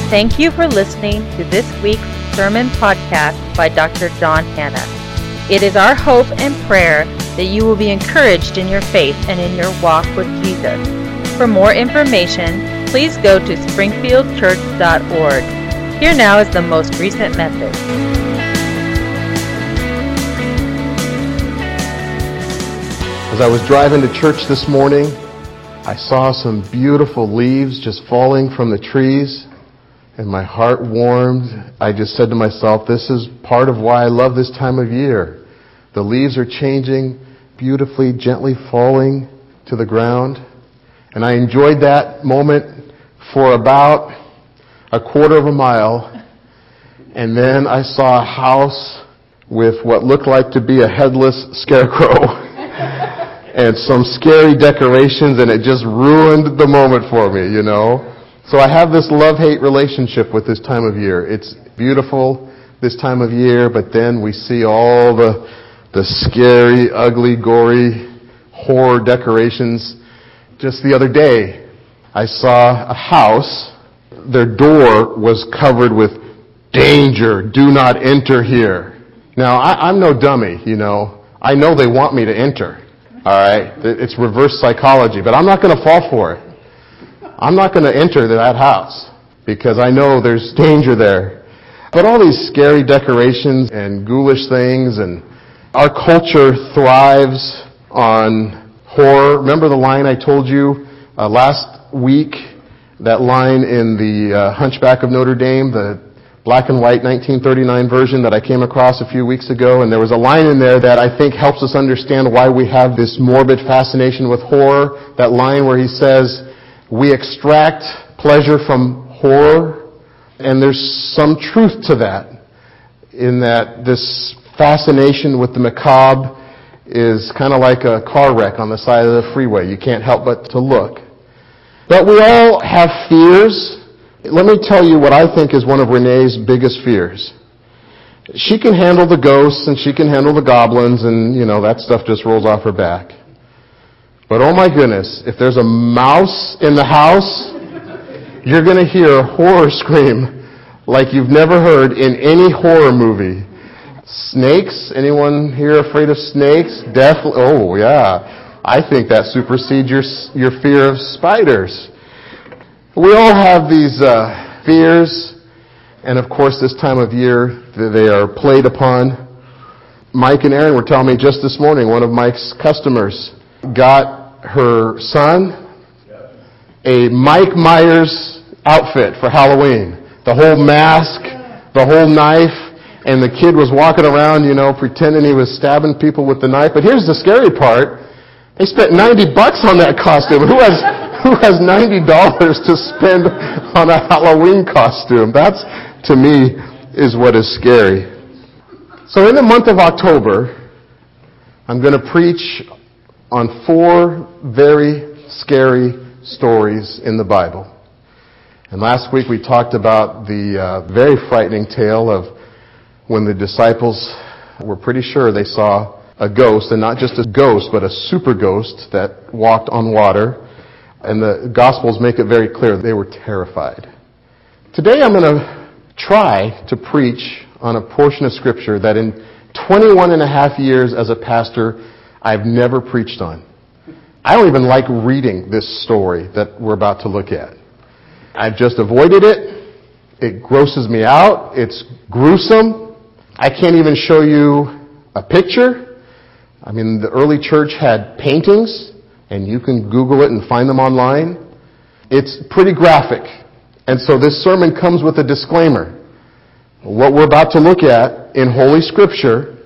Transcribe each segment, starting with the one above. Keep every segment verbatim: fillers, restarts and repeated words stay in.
Thank you for listening to this week's sermon podcast by Doctor John Hanna. It is our hope and prayer that you will be encouraged in your faith and in your walk with Jesus. For more information, please go to springfield church dot org. Here now is the most recent message. As I was driving to church this morning, I saw some beautiful leaves just falling from the trees, and my heart warmed. I just said to myself, this is part of why I love this time of year. The leaves are changing, beautifully, gently falling to the ground. And I enjoyed that moment for about a quarter of a mile. And then I saw a house with what looked like to be a headless scarecrow and some scary decorations, and it just ruined the moment for me, you know. So I have this love-hate relationship with this time of year. It's beautiful this time of year, but then we see all the the scary, ugly, gory, horror decorations. Just the other day, I saw a house. Their door was covered with danger, do not enter here. Now, I, I'm no dummy, you know. I know they want me to enter. All right, it's reverse psychology, but I'm not going to fall for it. I'm not going to enter that house because I know there's danger there. But all these scary decorations and ghoulish things, and our culture thrives on horror. Remember the line I told you uh, last week, that line in the uh, Hunchback of Notre Dame, the black and white nineteen thirty-nine version that I came across a few weeks ago, and there was a line in there that I think helps us understand why we have this morbid fascination with horror. That line where he says, we extract pleasure from horror, and there's some truth to that, in that this fascination with the macabre is kind of like a car wreck on the side of the freeway. You can't help but to look. But we all have fears. Let me tell you what I think is one of Renee's biggest fears. She can handle the ghosts and she can handle the goblins, and, you know, that stuff just rolls off her back. But oh my goodness, if there's a mouse in the house, you're going to hear a horror scream like you've never heard in any horror movie. Snakes? Anyone here afraid of snakes? Death? Oh yeah. I think that supersedes your, your fear of spiders. We all have these uh, fears, and of course this time of year they are played upon. Mike and Aaron were telling me just this morning, one of Mike's customers got her son a Mike Myers outfit for Halloween. The whole mask, the whole knife, and the kid was walking around, you know, pretending he was stabbing people with the knife. But here's the scary part. They spent ninety bucks on that costume. Who has who has ninety dollars to spend on a Halloween costume? That's, to me, is what is scary. So in the month of October, I'm going to preach on four very scary stories in the Bible. And last week we talked about the uh, very frightening tale of when the disciples were pretty sure they saw a ghost, and not just a ghost, but a super ghost that walked on water. And the Gospels make it very clear they were terrified. Today I'm going to try to preach on a portion of Scripture that in twenty-one and a half years as a pastor, I've never preached on. I don't even like reading this story that we're about to look at. I've just avoided it. It grosses me out. It's gruesome. I can't even show you a picture. I mean, the early church had paintings, and you can Google it and find them online. It's pretty graphic. And so this sermon comes with a disclaimer. What we're about to look at in Holy Scripture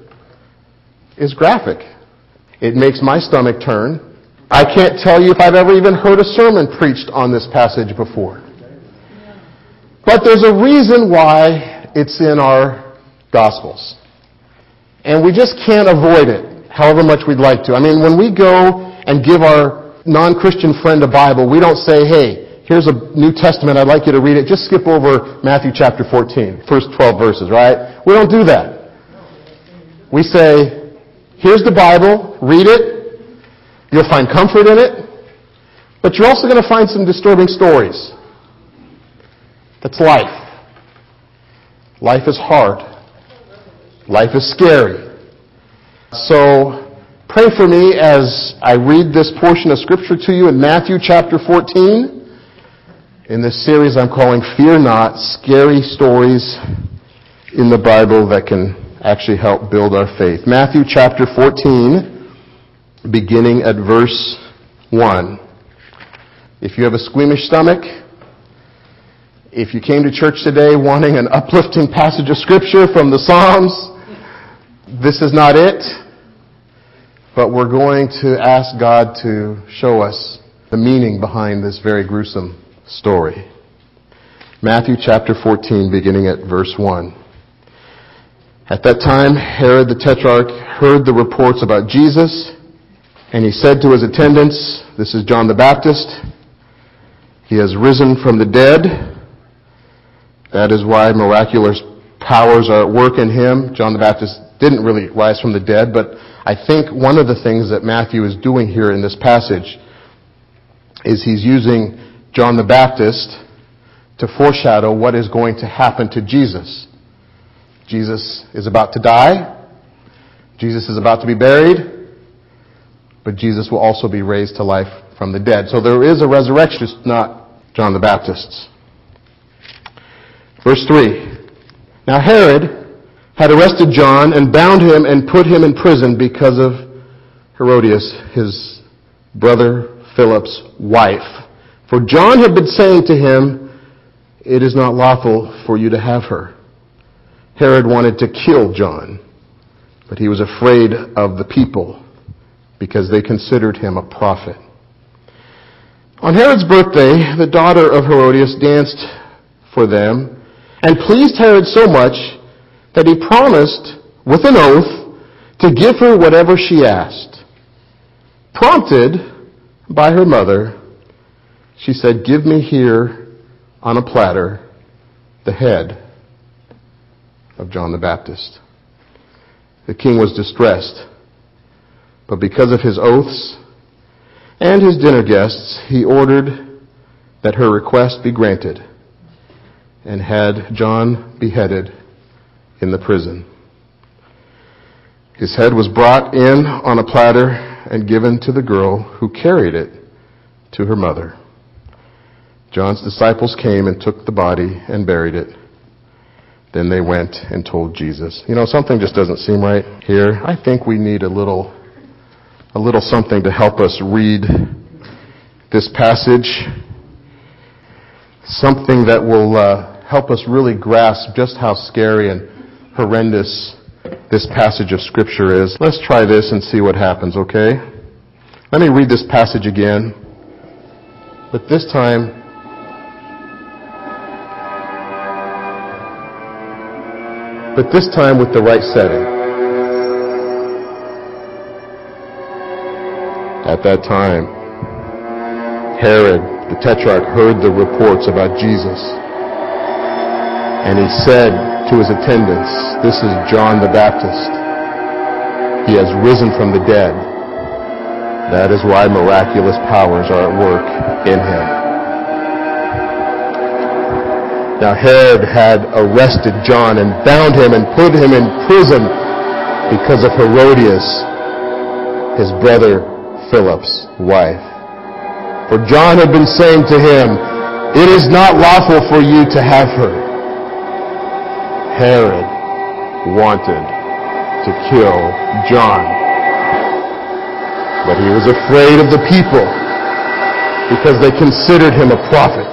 is graphic. It makes my stomach turn. I can't tell you if I've ever even heard a sermon preached on this passage before. But there's a reason why it's in our Gospels. And we just can't avoid it, however much we'd like to. I mean, when we go and give our non-Christian friend a Bible, we don't say, hey, here's a New Testament, I'd like you to read it. Just skip over Matthew chapter fourteen, first twelve verses, right? We don't do that. We say, here's the Bible, read it. You'll find comfort in it. But you're also going to find some disturbing stories. That's life. Life is hard. Life is scary. So pray for me as I read this portion of Scripture to you in Matthew chapter fourteen. In this series I'm calling Fear Not, Scary Stories in the Bible that can actually help build our faith. Matthew chapter fourteen, beginning at verse one. If you have a squeamish stomach, if you came to church today wanting an uplifting passage of Scripture from the Psalms, this is not it. But we're going to ask God to show us the meaning behind this very gruesome story. Matthew chapter fourteen, beginning at verse one. At that time, Herod the Tetrarch heard the reports about Jesus, and he said to his attendants, this is John the Baptist, he has risen from the dead. That is why miraculous powers are at work in him. John the Baptist didn't really rise from the dead, but I think one of the things that Matthew is doing here in this passage is he's using John the Baptist to foreshadow what is going to happen to Jesus. Jesus is about to die. Jesus is about to be buried. But Jesus will also be raised to life from the dead. So there is a resurrection, just not John the Baptist's. Verse three. Now Herod had arrested John and bound him and put him in prison because of Herodias, his brother Philip's wife. For John had been saying to him, it is not lawful for you to have her. Herod wanted to kill John, but he was afraid of the people because they considered him a prophet. On Herod's birthday, the daughter of Herodias danced for them and pleased Herod so much that he promised with an oath to give her whatever she asked. Prompted by her mother, she said, give me here on a platter the head of John the Baptist. The king was distressed, but because of his oaths and his dinner guests, he ordered that her request be granted and had John beheaded in the prison. His head was brought in on a platter and given to the girl who carried it to her mother. John's disciples came and took the body and buried it. Then they went and told Jesus. You know, something just doesn't seem right here. I think we need a little, a little something to help us read this passage. Something that will uh, help us really grasp just how scary and horrendous this passage of Scripture is. Let's try this and see what happens, okay? Let me read this passage again. But this time, but this time with the right setting. At that time, Herod the Tetrarch heard the reports about Jesus. And he said to his attendants, this is John the Baptist. He has risen from the dead. That is why miraculous powers are at work in him. Now Herod had arrested John and bound him and put him in prison because of Herodias, his brother Philip's wife. For John had been saying to him, it is not lawful for you to have her. Herod wanted to kill John, but he was afraid of the people because they considered him a prophet.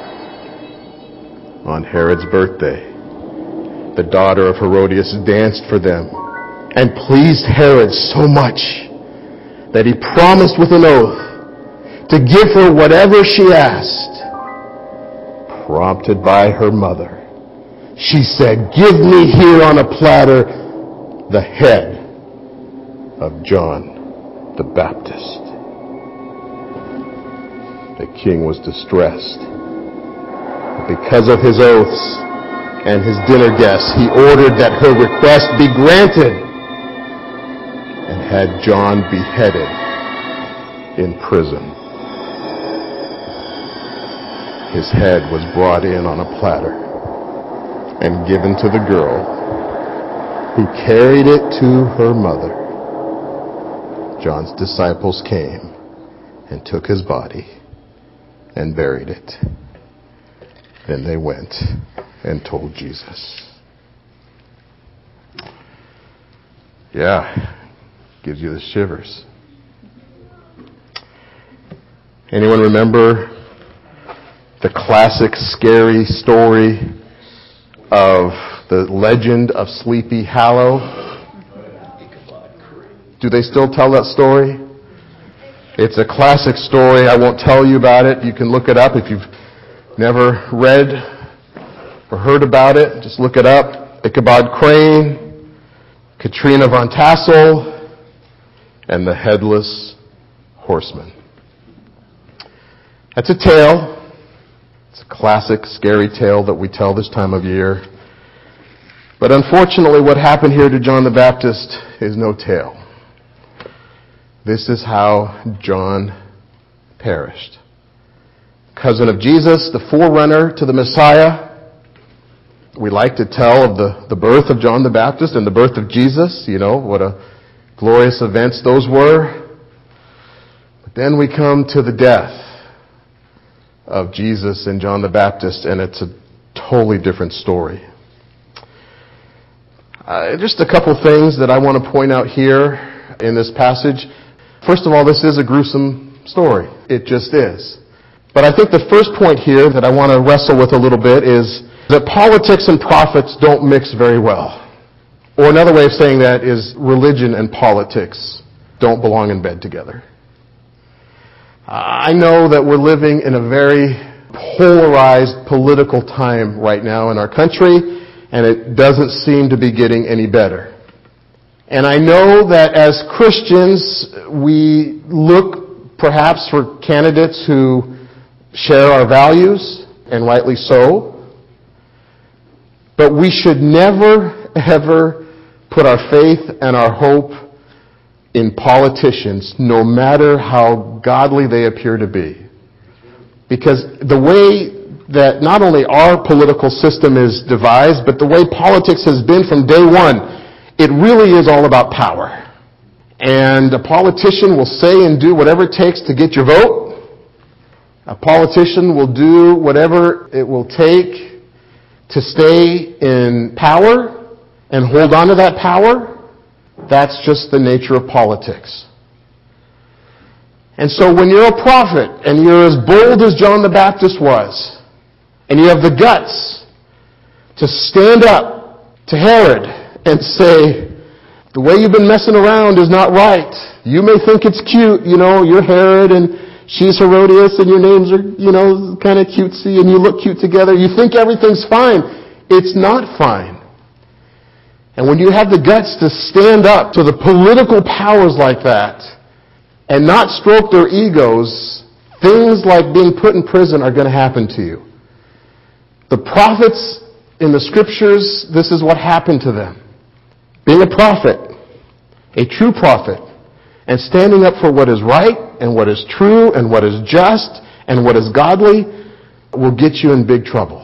On Herod's birthday, the daughter of Herodias danced for them and pleased Herod so much that he promised with an oath to give her whatever she asked. Prompted by her mother, she said, give me here on a platter the head of John the Baptist. The king was distressed. Because of his oaths and his dinner guests, he ordered that her request be granted and had John beheaded in prison. his head was brought in on a platter and given to the girl, who carried it to her mother. John's disciples came and took his body and buried it. Then they went and told Jesus. Yeah, gives you the shivers. Anyone remember the classic scary story of the legend of Sleepy Hollow? Do they still tell that story? It's a classic story. I won't tell you about it. You can look it up if you've never read or heard about it. Just look it up. Ichabod Crane, Katrina von Tassel, and the Headless Horseman. That's a tale. It's a classic, scary tale that we tell this time of year. But unfortunately, what happened here to John the Baptist is no tale. This is how John perished. Cousin of Jesus, the forerunner to the Messiah. We like to tell of the, the birth of John the Baptist and the birth of Jesus. You know, what a glorious events those were. But then we come to the death of Jesus and John the Baptist, and it's a totally different story. Uh, just a couple things that I want to point out here in this passage. First of all, this is a gruesome story. It just is. But I think the first point here that I want to wrestle with a little bit is that politics and prophets don't mix very well. Or another way of saying that is religion and politics don't belong in bed together. I know that we're living in a very polarized political time right now in our country, and it doesn't seem to be getting any better. And I know that as Christians, we look perhaps for candidates who share our values, and rightly so. But we should never, ever put our faith and our hope in politicians, no matter how godly they appear to be. Because the way that not only our political system is devised, but the way politics has been from day one, it really is all about power. And a politician will say and do whatever it takes to get your vote. A politician will do whatever it will take to stay in power and hold on to that power. That's just the nature of politics. And so when you're a prophet and you're as bold as John the Baptist was, and you have the guts to stand up to Herod and say, the way you've been messing around is not right. You may think it's cute, you know, you're Herod and she's Herodias and your names are, you know, kind of cutesy and you look cute together. You think everything's fine. It's not fine. And when you have the guts to stand up to the political powers like that and not stroke their egos, things like being put in prison are going to happen to you. The prophets in the scriptures, this is what happened to them. Being a prophet, a true prophet, and standing up for what is right and what is true and what is just and what is godly will get you in big trouble.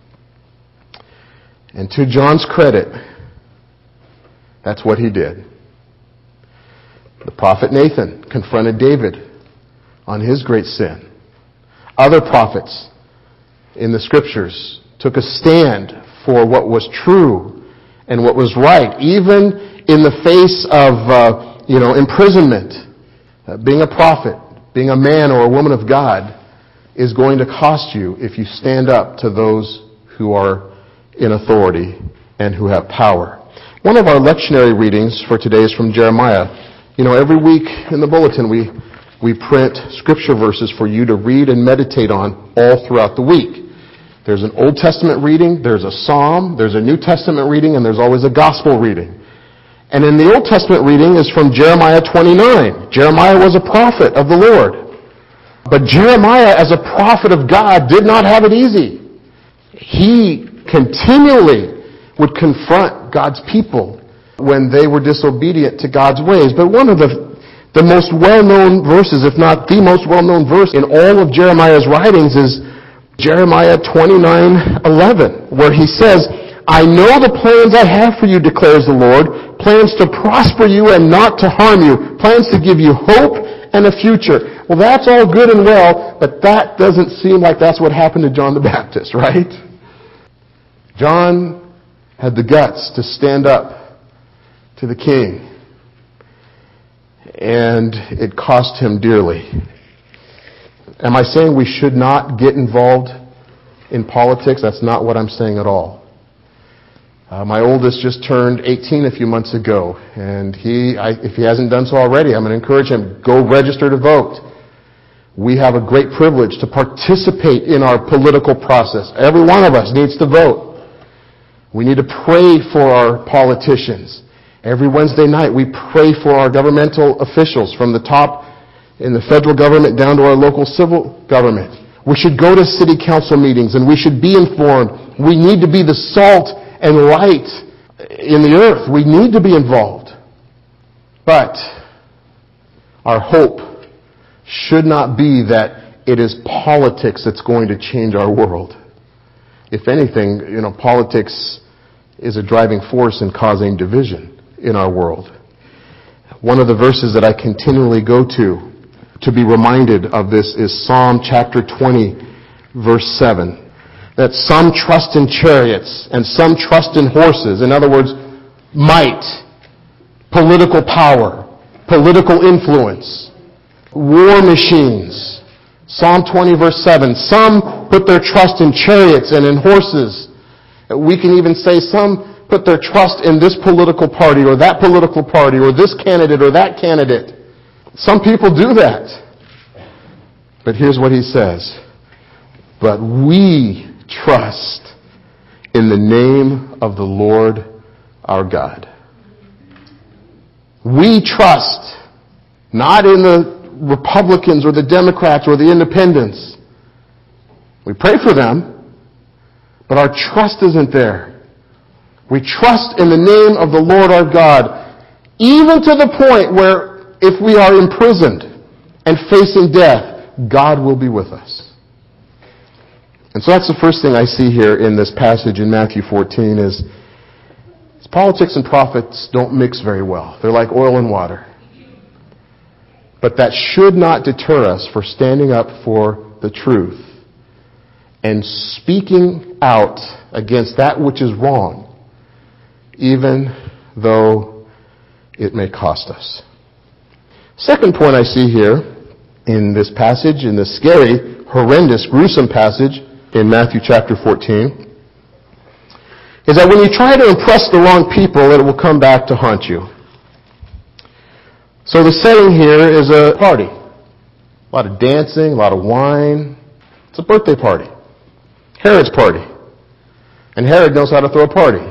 And to John's credit, that's what he did. The prophet Nathan confronted David on his great sin. Other prophets in the scriptures took a stand for what was true and what was right, even in the face of, uh, you know, imprisonment. Uh, being a prophet, being a man or a woman of God is going to cost you if you stand up to those who are in authority and who have power. One of our lectionary readings for today is from Jeremiah. You know, every week in the bulletin we we print scripture verses for you to read and meditate on all throughout the week. There's an Old Testament reading, there's a Psalm, there's a New Testament reading, and there's always a Gospel reading. And in the Old Testament reading is from Jeremiah twenty-nine. Jeremiah was a prophet of the Lord. But Jeremiah, as a prophet of God, did not have it easy. He continually would confront God's people when they were disobedient to God's ways. But one of the, the most well-known verses, if not the most well-known verse in all of Jeremiah's writings, is Jeremiah twenty-nine eleven, where he says, I know the plans I have for you, declares the Lord, plans to prosper you and not to harm you, plans to give you hope and a future. Well, that's all good and well, but that doesn't seem like that's what happened to John the Baptist, right? John had the guts to stand up to the king, and it cost him dearly. Am I saying we should not get involved in politics? That's not what I'm saying at all. Uh, my oldest just turned eighteen a few months ago, and he, I, if he hasn't done so already, I'm going to encourage him, go register to vote. We have a great privilege to participate in our political process. Every one of us needs to vote. We need to pray for our politicians. Every Wednesday night we pray for our governmental officials from the top in the federal government down to our local civil government. We should go to city council meetings and we should be informed. We need to be the salt and light in the earth. We need to be involved. But our hope should not be that it is politics that's going to change our world. If anything, you know, politics is a driving force in causing division in our world. One of the verses that I continually go to to be reminded of this is Psalm chapter twenty, verse seven. That some trust in chariots and some trust in horses. In other words, might, political power, political influence, war machines. Psalm twenty, verse seven. Some put their trust in chariots and in horses. We can even say some put their trust in this political party or that political party or this candidate or that candidate. Some people do that. But here's what he says. But we trust in the name of the Lord our God. We trust not in the Republicans or the Democrats or the Independents. We pray for them, but our trust isn't there. We trust in the name of the Lord our God, even to the point where if we are imprisoned and facing death, God will be with us. And so that's the first thing I see here in this passage in Matthew fourteen is, is politics and prophets don't mix very well. They're like oil and water. But that should not deter us for standing up for the truth and speaking out against that which is wrong, even though it may cost us. Second point I see here in this passage, in this scary, horrendous, gruesome passage in Matthew chapter fourteen, is that when you try to impress the wrong people, it will come back to haunt you. So the setting here is a party. A lot of dancing, a lot of wine. It's a birthday party. Herod's party. And Herod knows how to throw a party.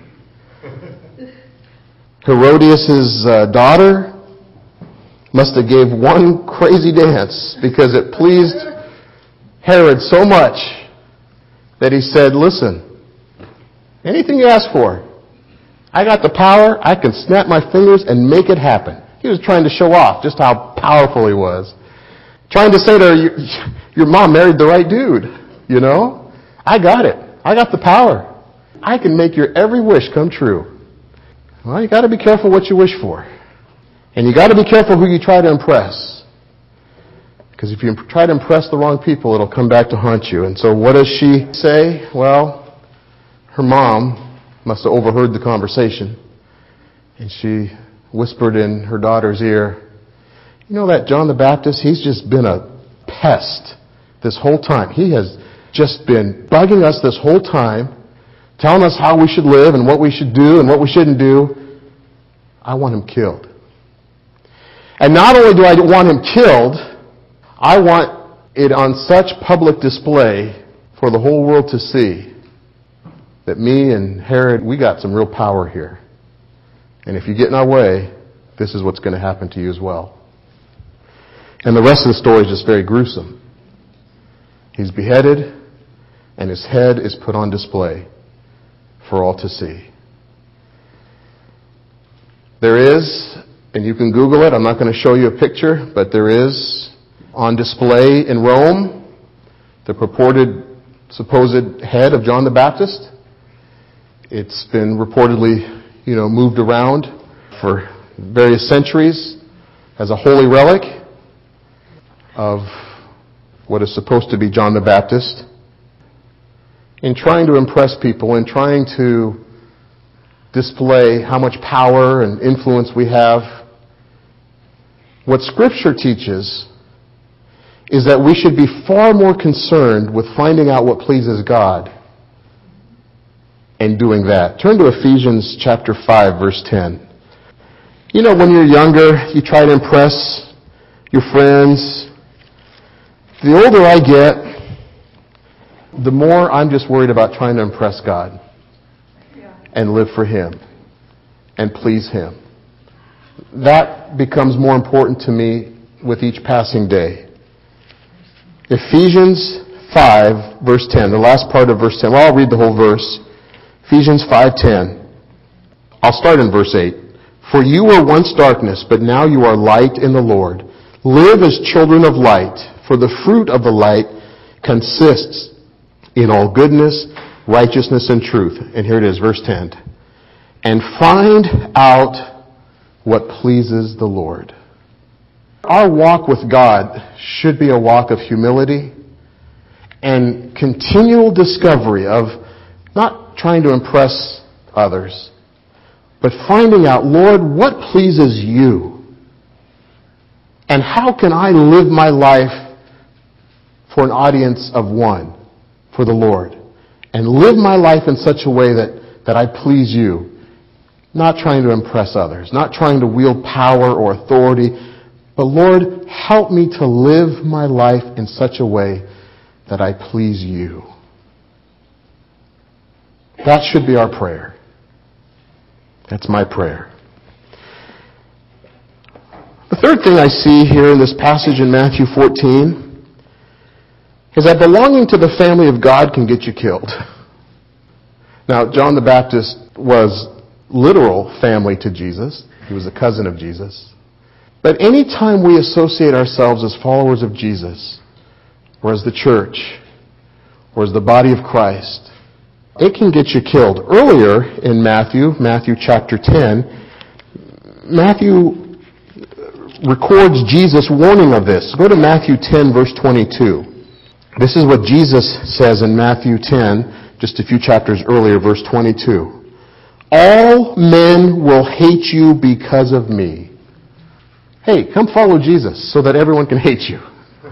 Herodias' uh, daughter must have gave one crazy dance because it pleased Herod so much that he said, listen, anything you ask for, I got the power, I can snap my fingers and make it happen. He was trying to show off just how powerful he was. Trying to say to her, your, your mom married the right dude, you know? I got it. I got the power. I can make your every wish come true. Well, you got to be careful what you wish for. And you got to be careful who you try to impress. Because if you try to impress the wrong people, it'll come back to haunt you. And so what does she say? Well, her mom must have overheard the conversation. And she whispered in her daughter's ear, you know that John the Baptist, he's just been a pest this whole time. He has just been bugging us this whole time, telling us how we should live and what we should do and what we shouldn't do. I want him killed. And not only do I want him killed, I want it on such public display for the whole world to see that me and Herod, we got some real power here. And if you get in our way, this is what's going to happen to you as well. And the rest of the story is just very gruesome. He's beheaded, and his head is put on display for all to see. There is, and you can Google it, I'm not going to show you a picture, but there is on display in Rome the purported supposed head of John the Baptist. It's been reportedly, you know, moved around for various centuries as a holy relic of what is supposed to be John the Baptist. In trying to impress people, in trying to display how much power and influence we have, what Scripture teaches is that we should be far more concerned with finding out what pleases God and doing that. Turn to Ephesians chapter five, verse ten. You know, when you're younger, you try to impress your friends. The older I get, the more I'm just worried about trying to impress God and live for Him and please Him. That becomes more important to me with each passing day. Ephesians five, verse ten, the last part of verse ten. Well, I'll read the whole verse. Ephesians five ten. I'll start in verse eight. For you were once darkness, but now you are light in the Lord. Live as children of light, for the fruit of the light consists in all goodness, righteousness, and truth. And here it is, verse ten. And find out what pleases the Lord. Our walk with God should be a walk of humility and continual discovery of not trying to impress others, but finding out, Lord, what pleases you? And how can I live my life for an audience of one, for the Lord? And live my life in such a way that, that I please you. Not trying to impress others, not trying to wield power or authority, but Lord, help me to live my life in such a way that I please you. That should be our prayer. That's my prayer. The third thing I see here in this passage in Matthew fourteen is that belonging to the family of God can get you killed. Now, John the Baptist was literal family to Jesus. He was a cousin of Jesus. But any time we associate ourselves as followers of Jesus, or as the church, or as the body of Christ, it can get you killed. Earlier in Matthew, Matthew chapter ten, Matthew records Jesus' warning of this. Go to Matthew ten, verse twenty-two. This is what Jesus says in Matthew ten, just a few chapters earlier, verse twenty-two. All men will hate you because of me. Hey, come follow Jesus so that everyone can hate you.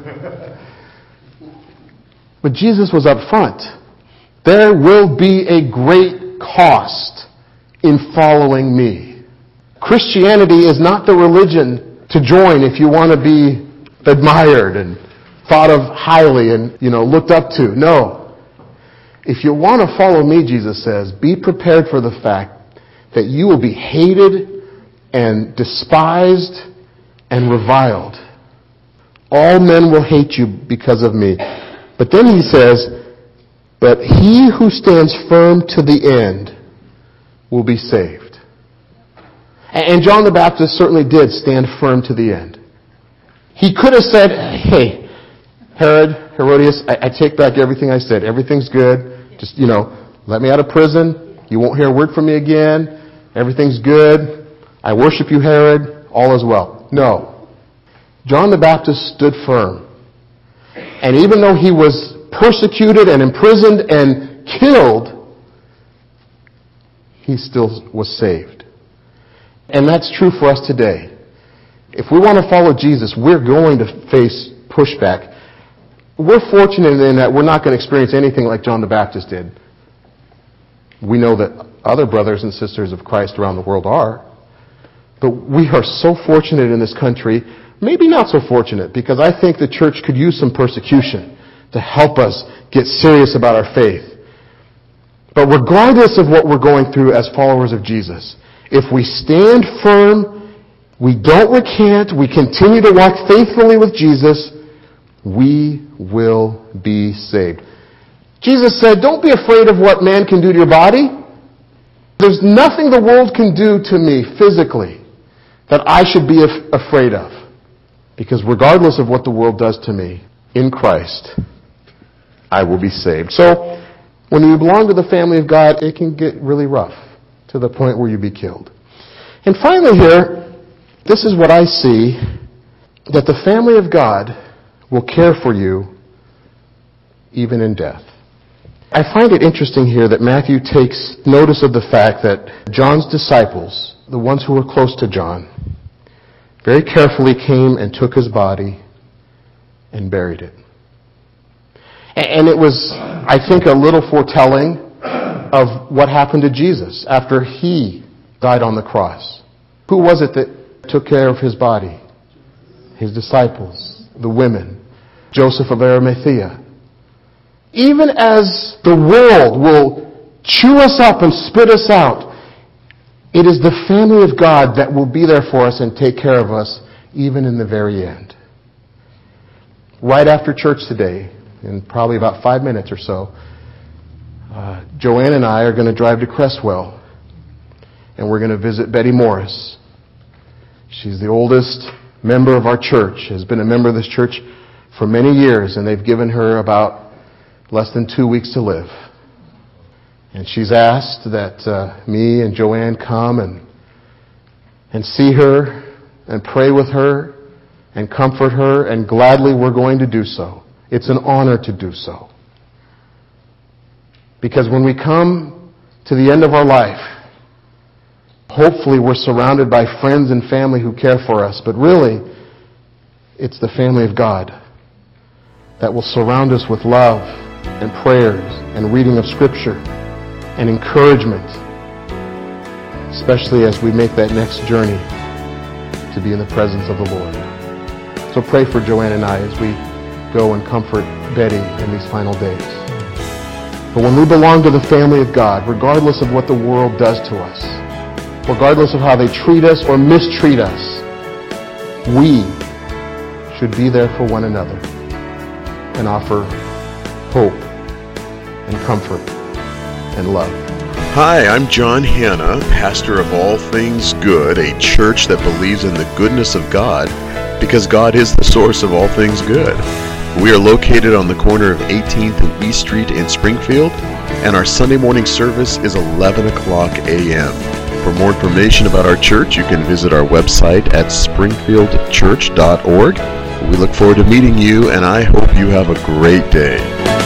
But Jesus was up front. There will be a great cost in following me. Christianity is not the religion to join if you want to be admired and thought of highly and, you know, looked up to. No. If you want to follow me, Jesus says, be prepared for the fact that you will be hated and despised and reviled. All men will hate you because of me. But then he says, but he who stands firm to the end will be saved. And John the Baptist certainly did stand firm to the end. He could have said, hey, Herod, Herodias, I, I take back everything I said. Everything's good. Just, you know, let me out of prison. You won't hear a word from me again. Everything's good. I worship you, Herod. All is well. No. John the Baptist stood firm. And even though he was persecuted and imprisoned and killed, he still was saved. And that's true for us today. If we want to follow Jesus, we're going to face pushback. We're fortunate in that we're not going to experience anything like John the Baptist did. We know that other brothers and sisters of Christ around the world are. But we are so fortunate in this country, maybe not so fortunate, because I think the church could use some persecution to help us get serious about our faith. But regardless of what we're going through as followers of Jesus, if we stand firm, we don't recant, we continue to walk faithfully with Jesus, we will be saved. Jesus said, don't be afraid of what man can do to your body. There's nothing the world can do to me physically that I should be af- afraid of. Because regardless of what the world does to me, in Christ, I will be saved. So, when you belong to the family of God, it can get really rough to the point where you be killed. And finally here, this is what I see, that the family of God will care for you even in death. I find it interesting here that Matthew takes notice of the fact that John's disciples, the ones who were close to John, very carefully came and took his body and buried it. And it was, I think, a little foretelling of what happened to Jesus after he died on the cross. Who was it that took care of his body? His disciples, the women, Joseph of Arimathea. Even as the world will chew us up and spit us out, it is the family of God that will be there for us and take care of us even in the very end. Right after church today, in probably about five minutes or so, uh, Joanne and I are going to drive to Cresswell, and we're going to visit Betty Morris. She's the oldest member of our church, has been a member of this church for many years, and they've given her about less than two weeks to live. And she's asked that uh, me and Joanne come and and see her and pray with her and comfort her, and gladly we're going to do so. It's an honor to do so. Because when we come to the end of our life, hopefully we're surrounded by friends and family who care for us, but really, it's the family of God that will surround us with love and prayers and reading of Scripture and encouragement, especially as we make that next journey to be in the presence of the Lord. So pray for Joanne and I as we go and comfort Betty in these final days. But when we belong to the family of God, regardless of what the world does to us, regardless of how they treat us or mistreat us, we should be there for one another and offer hope and comfort and love. Hi, I'm John Hanna, pastor of All Things Good, a church that believes in the goodness of God because God is the source of all things good. We are located on the corner of eighteenth and East Street in Springfield, and our Sunday morning service is eleven o'clock a.m. For more information about our church, you can visit our website at springfield church dot org. We look forward to meeting you, and I hope you have a great day.